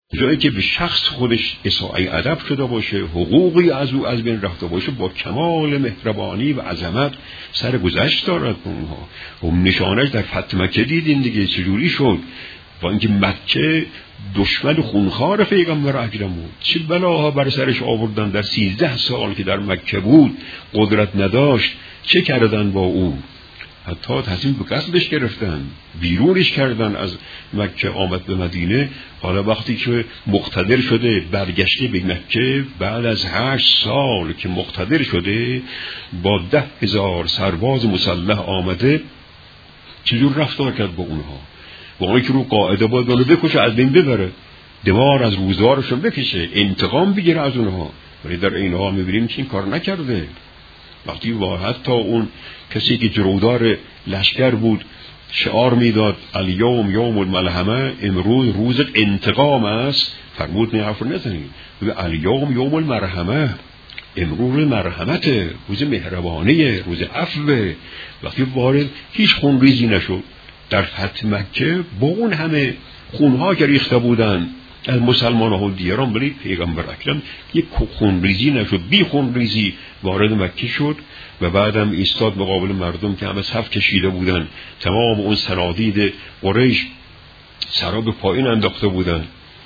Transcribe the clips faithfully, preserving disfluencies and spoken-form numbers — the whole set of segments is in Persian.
جایی که به شخص خودش اساءه ادب شده باشه، حقوقی از او از بین رفته باشه، با کمال مهربانی و عظمت سرگذشت دارد به اونها. و نشانش در فتح مکه دیدین دیگه چجوری شد، با اینکه مکه دشمن خونخوار پیغمبر اکرم بود، چه بلاها بر سرش آوردن در سیزده سال که در مکه بود، قدرت نداشت، چه کردن با او، حتی تصمیم به قتلش گرفتن، بیرونش کردن از مکه، آمد به مدینه. حالا وقتی که مقتدر شده برگشته به مکه، بعد از هشت سال که مقتدر شده با ده هزار سرباز مسلح آمده، چجور رفتار کرد با اونها؟ با اونها که رو قاعده باید اونو بکشه، از بین ببره، دمار از روزگارشون بکشه، انتقام بگیره از اونها. ولی در این حال میبینیم که این کار نکرده. وقتی واحد تا اون کسی که جرودار لشکر بود شعار میداد الیوم یوم الملحمه، امروز روز انتقام است، فرمود نه حرف نزنید، الیوم یوم المرحمه، امروز مرحمته، روز مهربانیه، روز عفوه. وقتی وارد هیچ خونریزی نشد در فتح مکه، با اون همه خونها که ریخته بودن از مسلمان ها و دیگران، ولی پیغمبر اکرم یک خونریزی نشد، بی خونریزی وارد مکه شد و بعدم ایستاد مقابل مردم که همه صف کشیده بودن، تمام اون صنادید قریش سرا به پایین انداخته بودن.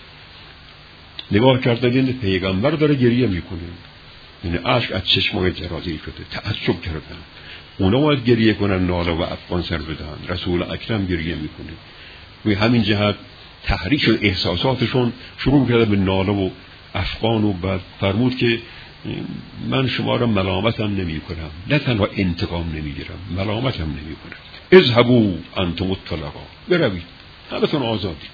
نگاه کردن دیدن پیغمبر داره گریه میکنه، یعنی اشک از چشمای جرازی شده، تعجب کردن. اونا باید گریه کنن، ناله و افغان سر بدن، رسول اکرم گریه میکنه. و همین جهت تحریک شد، احساساتشون شروع کرده به ناله و افغان، و بعد فرمود که من شما را ملامتم نمی کنم، نه تنها انتقام نمی گیرم، ملامتم نمی کنم. اذهبوا انتم الطلقا، بروید، همتون آزادی.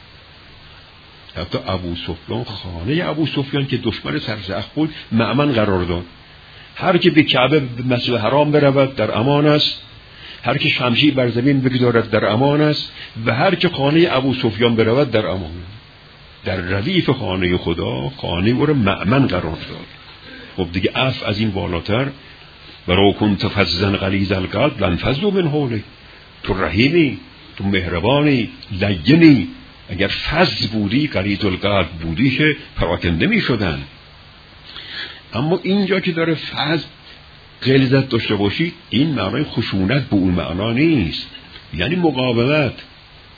حتی ابو سفیان، خانه ابو سفیان که دشمن سرسخت بود، مأمن قرار داد. هر که به کعبه به مسجد حرام برود در امان است، هر که شمشیر بر زمین بگذارد در امان است، و هر که خانه ابو سفیان برود در امان. در ردیف خانه خدا خانه او را مأمن قرار داد. خب دیگه عفو از این بالاتر، ولو کنت فظا غلیظ القلب لانفضوا من حولک. تو رحیمی، تو مهربانی، لینی، اگر فظ بودی، غلیظ القلب بودی که پراکنده می شدن. اما اینجا که داره فظ غلیظت داشته باشی، این معنای خشونت به اون معنا نیست، یعنی مقاومت،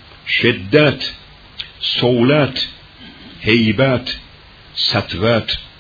شدت، صولت، هیبت، سطوت،